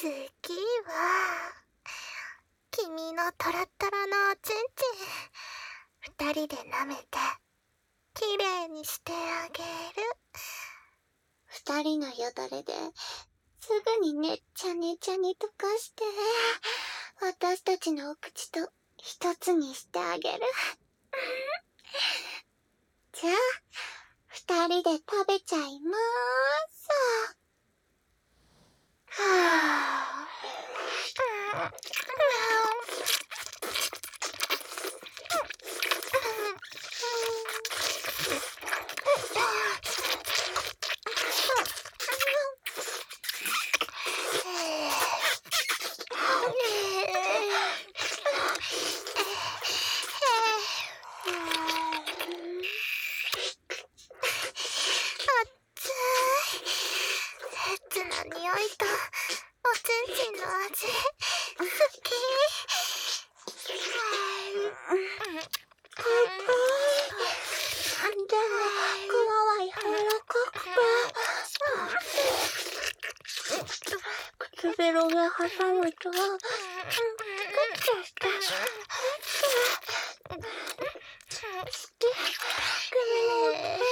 きは君のトロトロのおちんちん、二人で舐めてきれいにしてあげる。二人のよだれですぐにねっちゃねちゃに溶かして、私たちのお口と一つにしてあげる。じゃあ二人で食べちゃいまーす。はぁ。の匂いとおちんちんの味好き。でも皮は柔らかくて、唇で挟むとグッとして君のおちんちん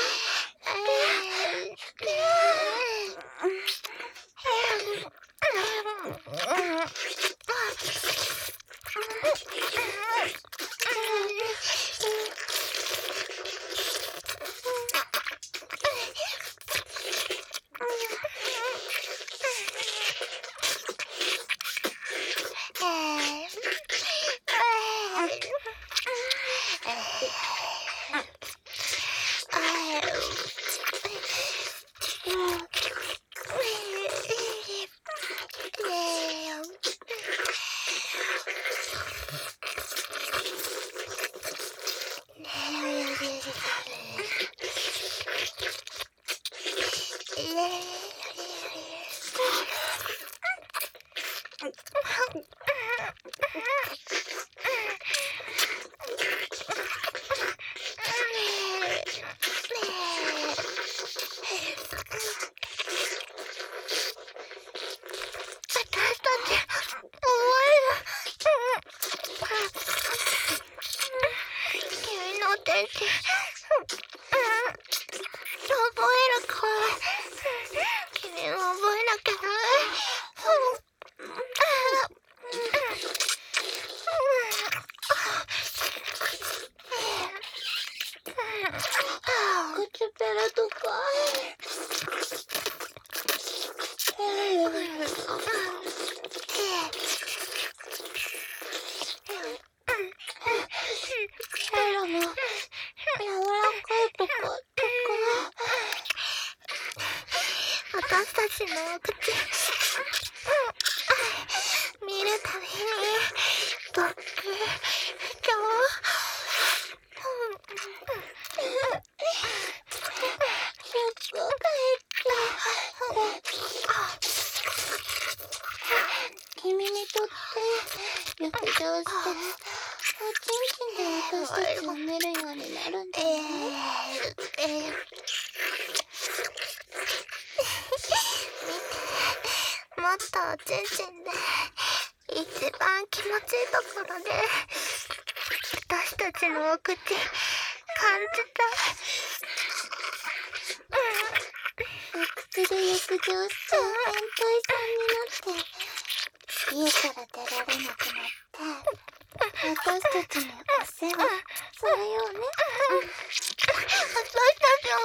私たちのお口見るたびにドッキリ君にとって浴場しておちんちんで私たちを見るようになるんだね。もっとおちんちんで一番気持ちいいところで私たちのお口感じたい。お口で浴場しちゃう変態さんになって家から出られなくなって私たちにお世話されようね。私たちも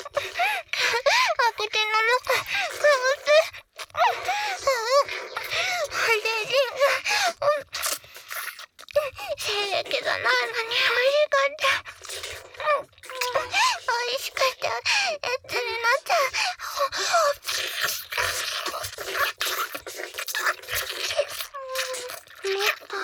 お口の中探して精液がないのに美味しかったエッチになっちゃう。もっと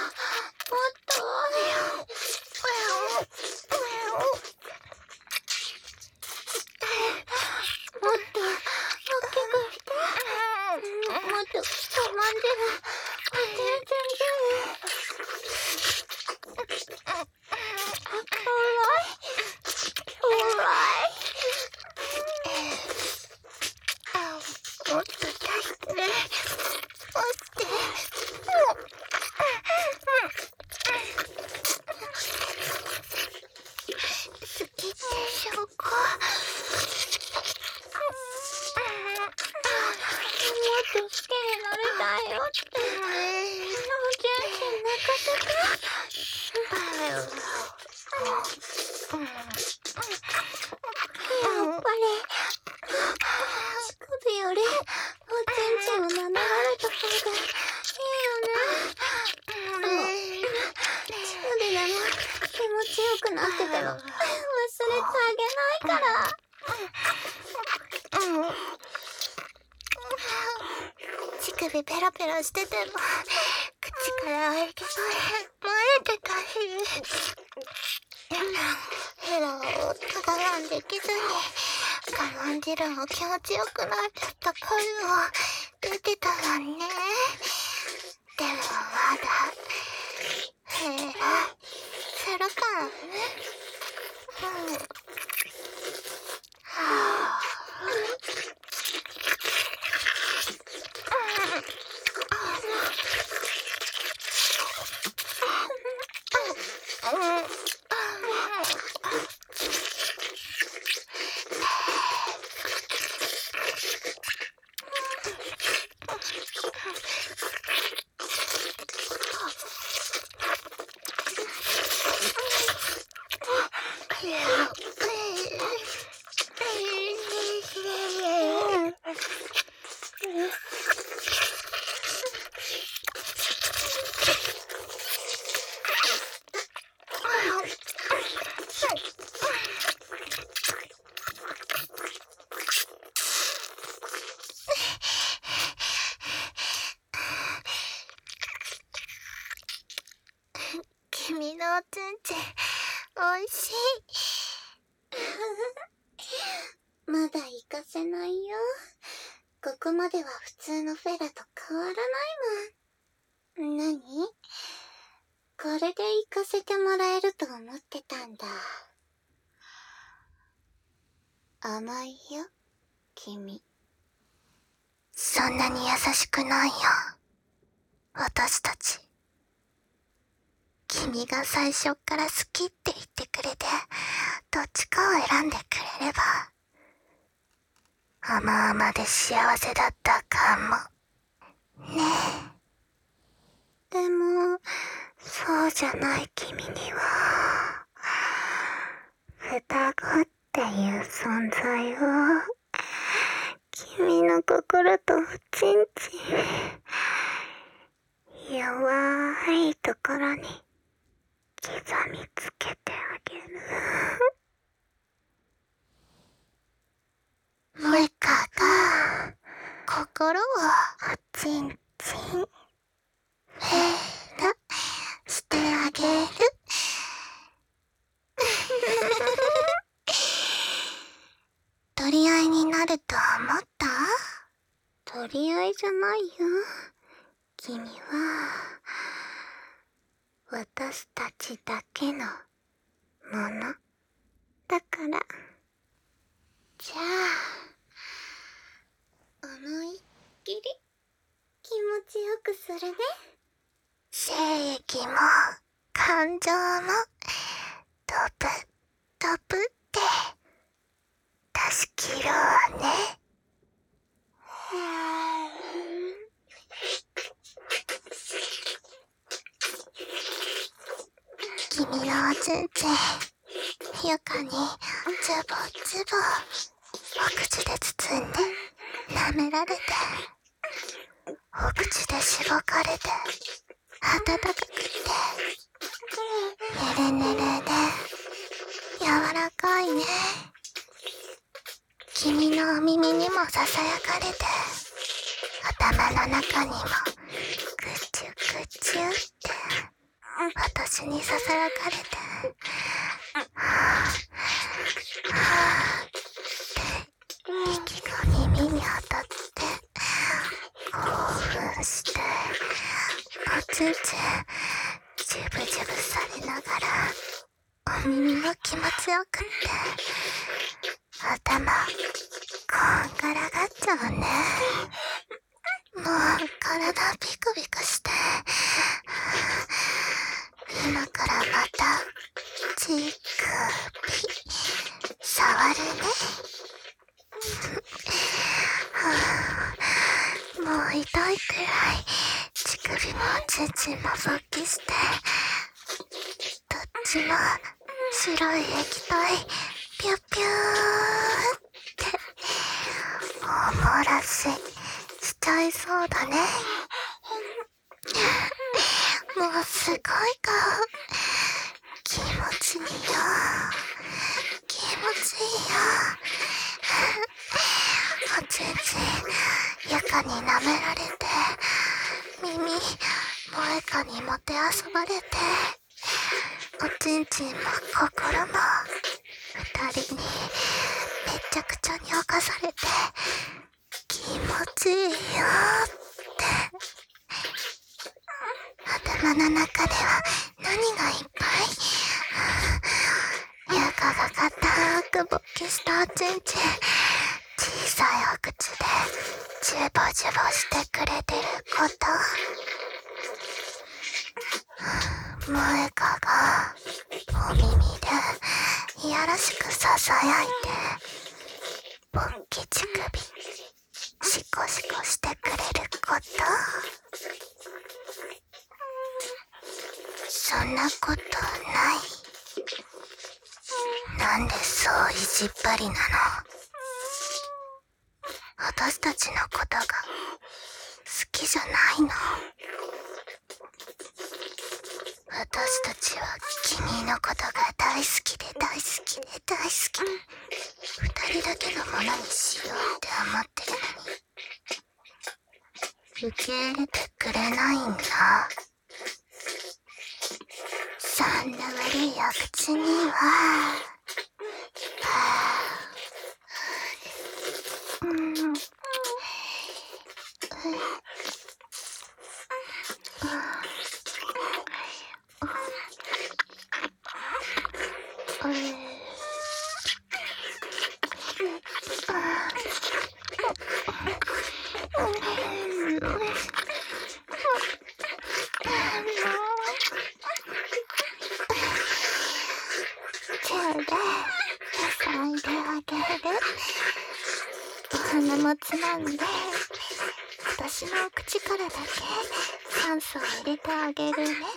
もっと出して。 と好きになりたいよって。おちんちん寝かせて。やっぱり乳首よりおちんちんを舐められた方がいいよね。乳首でも気持ちよくなってても忘れてあげないから。乳首ペロペロしてても口から息が漏れてたし、ヘラをただなんできずに我慢汁も気持ちよくなっちゃった声を出てたわね。でもまだヘラするからね。はぁ。君のおちんちんおいしい。まだ行かせないよ。ここまでは普通のフェラと変わらないもん。何？これで行かせてもらえると思ってたんだ。甘いよ、君。そんなに優しくないよ、私たち。君が最初っから好きって言ってくれて、どっちかを選んでくれれば、甘々で幸せだったかも。ねえ。でも、そうじゃない君には、双子っていう存在を、君の心とおちんちん、弱いところに刻みつけてあげる。モカが心をおちんちんフェラしてあげる。取り合いになると思った？取り合いじゃないよ。君は私たちだけのものだから。じゃあ思いっきり気持ちよくするね。精液も感情もドブドブって出し切るわね。君のおちんちん床にズボズボお口で包んで舐められて、お口でしごかれて温かくて、ねれねれで柔らかいね。君のお耳にもささやかれて、頭の中にもぐちゅぐちゅって私にささやかれて、はぁはぁって息が耳に当たって興奮して、おちんちんジュブジュブされながらお耳も気持ちよくって頭こんがらがっちゃうね。もう体ビクビクして、今からまた乳首触るね。 もう痛いくらい乳首もおちんちんも勃起して、どっちも白い液体ピュッピューっておもらししちゃいそうだね。もうすごい顔、気持ちいいよ、気持ちいいよ。おちんちんゆかに舐められて、耳萌えかにもてあそばれて、おちんちんも心も二人にめちゃくちゃに侵されて気持ちいいよって。頭の中では何がいっぱい、ゆかが固く勃起したおちんちん、小さいお口でジュボジュボしてくれてること、萌えかがお耳でいやらしくささやいて、勃起乳首シコシコしてくれること。そんなことない。なんでそう意地っ張りなの。私たちのことが好きじゃないの。私たちは君のことが大好きで大好きで大好きで、二人だけのものにしようって思ってるのに受け入れてくれないんだ。そんな悪いお口には、お花もつまんで、私の口からだけ酸素を入れてあげるね。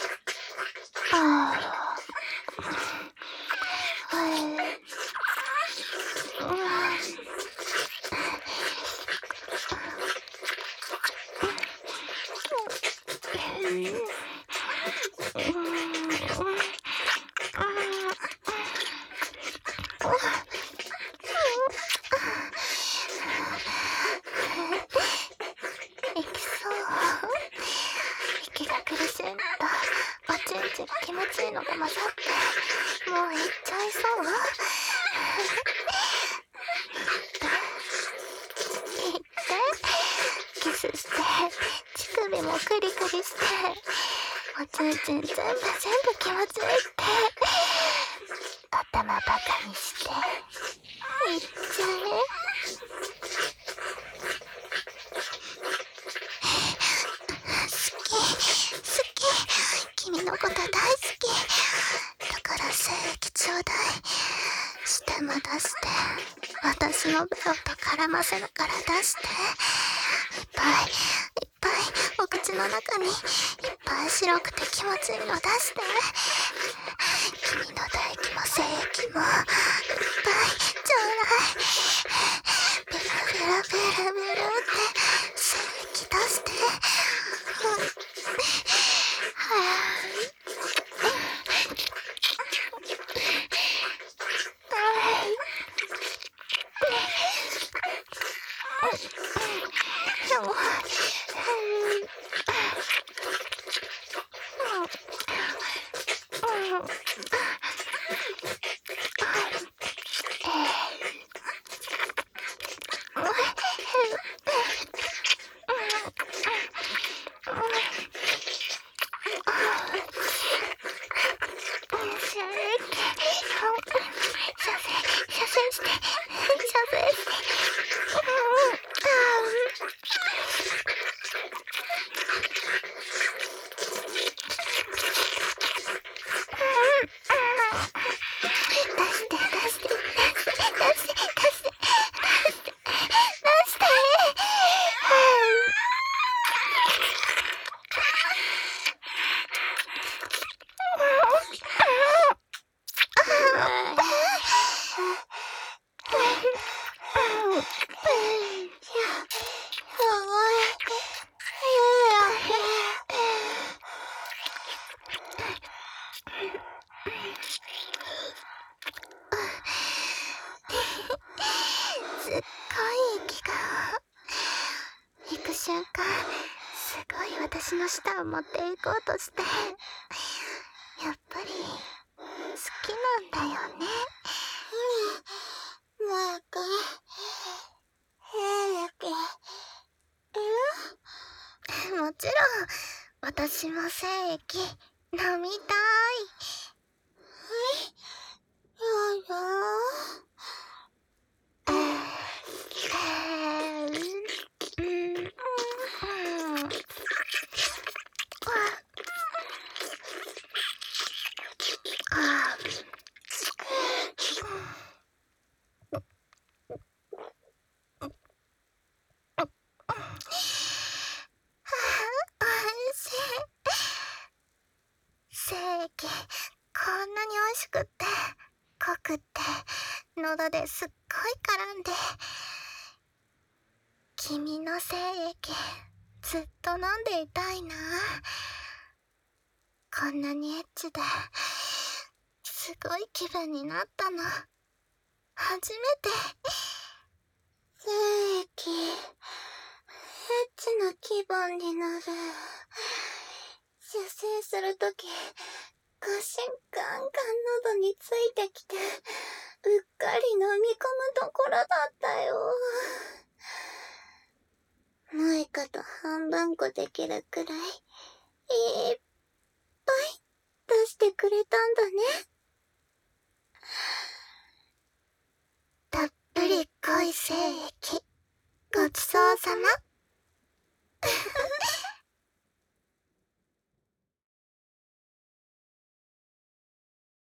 息が苦しんだおちんちんが気持ちいいのが混ざって、もういっちゃいそう。いってキスして、乳首もクリクリして、おちんちん全部気持ちいいって頭バカにしていっちゃえ。君のこと大好きだから精液ちょうだい。舌も出して、私のベロと絡ませながら出して、いっぱいいっぱいお口の中にいっぱい白くて気持ちいいの出して。君の唾液も精液もいっぱいちょうだい。ベロベロベロベロって精液出して。 すごい私の舌を持っていこうとして、やっぱり好きなんだよね。マーク、平気。もちろん、私も精液飲みたい。やだ。精液、こんなに美味しくって、濃くって、喉ですっごい絡んで。君の精液、ずっと飲んでいたいな。こんなにエッチで、すごい気分になったの。初めて。精液、エッチな気分になる。射精するとき、ガシンガンガン喉についてきて、うっかり飲み込むところだったよ。マイカと半分こできるくらい、いっぱい出してくれたんだね。たっぷり濃い精液、ごちそうさま。